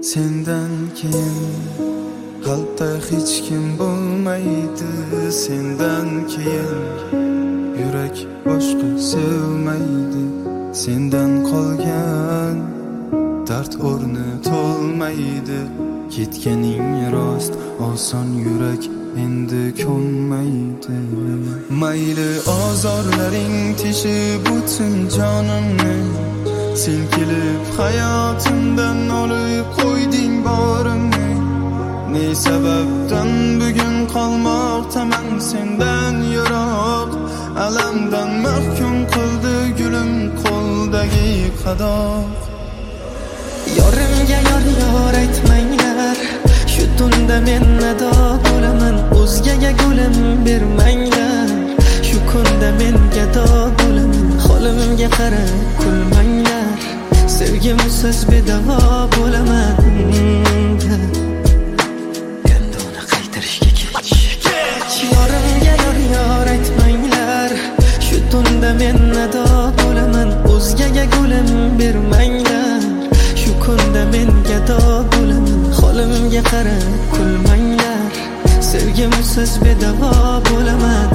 Sendan keyin qalbda hech kim bo'lmaydi. Sendan keyin yurak boshqa sevmaydi. Sendan qolgan dard o'rni to'lmaydi. Ketganing rost, oson yurak endi ko'nmaydi. Mayli ozorlaring teshib o'tsin jonimni, sen kelib hayotimdan olib qo'yding borimni. Ne sababdan bugun qolmoqdaman sendan yiroq, alamdan mahkum qildi gulim qo'ldagi qadoq. Yorimga yor aytmanglar, shu tunda men nado bo'laman. O'zgaga gulim bermanglar, shu kunda men gado bo'laman. Holimga qarab kulmanglar, sevgimsiz bedavo bo'laman. Endi uni qaytarishga kech. Yorimga yor aytmanglar, shu tunda men nado bo'laman. O'zgaga gulim bermanglar, shu kunda men gado bo'laman. Holimga qarab kulmanglar, sevgimsiz bedavo bo'laman.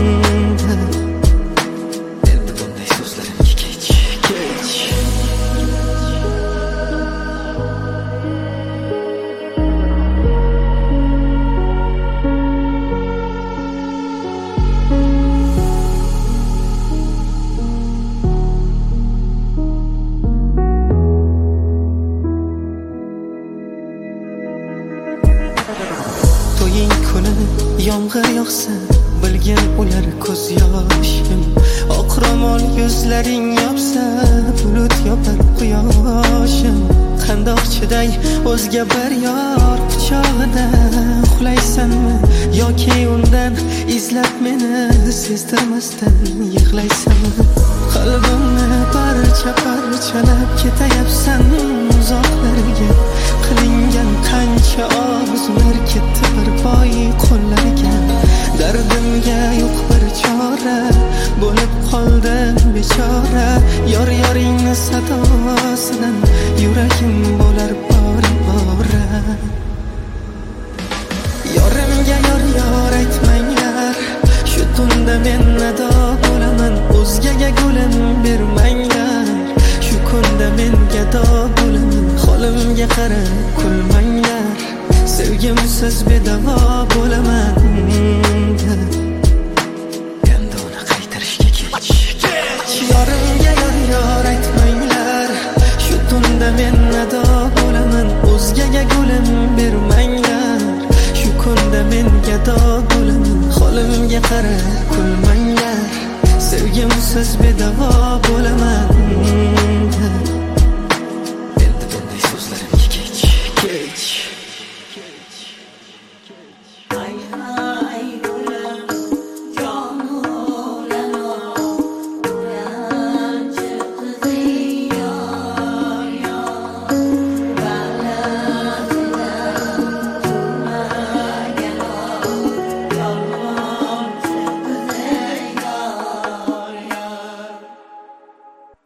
Endi bunday so'zlarimga kech. To'ying kuni yomg'ir yog'sa, bilgin ular ko'z yoshim. Oq ro'mol yuzlaring yopsa, bulut yopar quyoshim. Qandoq chiday o'zga bir yor quchog'ida, uxlaysanmi yoki undan izlab meni sezdirmasdan yig'laysanmi? Qalbimni parcha-parchalab ketayapsan uzoqlarga. Qilingan qancha orzular ketdi bir boy qo'llariga. Dardimga yo'q bir chora, bo'lib qoldim bechora. Yoringni sadosidan yuragim bo'lar bora. Yorimga yor aytmanglar, shu tunda men nado bo'laman. O'zgaga gulim bermanglar, shu kunda men gado bo'laman. Holimga qarab kulmanglar, sevgimsiz bedavo bo'laman. Endi uni qaytarishga kech. Yorimga yor aytmanglar, shu tunda men nado bo'laman. O'zgaga gulim bermanglar, shu kunda men gado bo'laman. Holimga qarab kulmanglar, sevgimsiz bedavo bo'laman.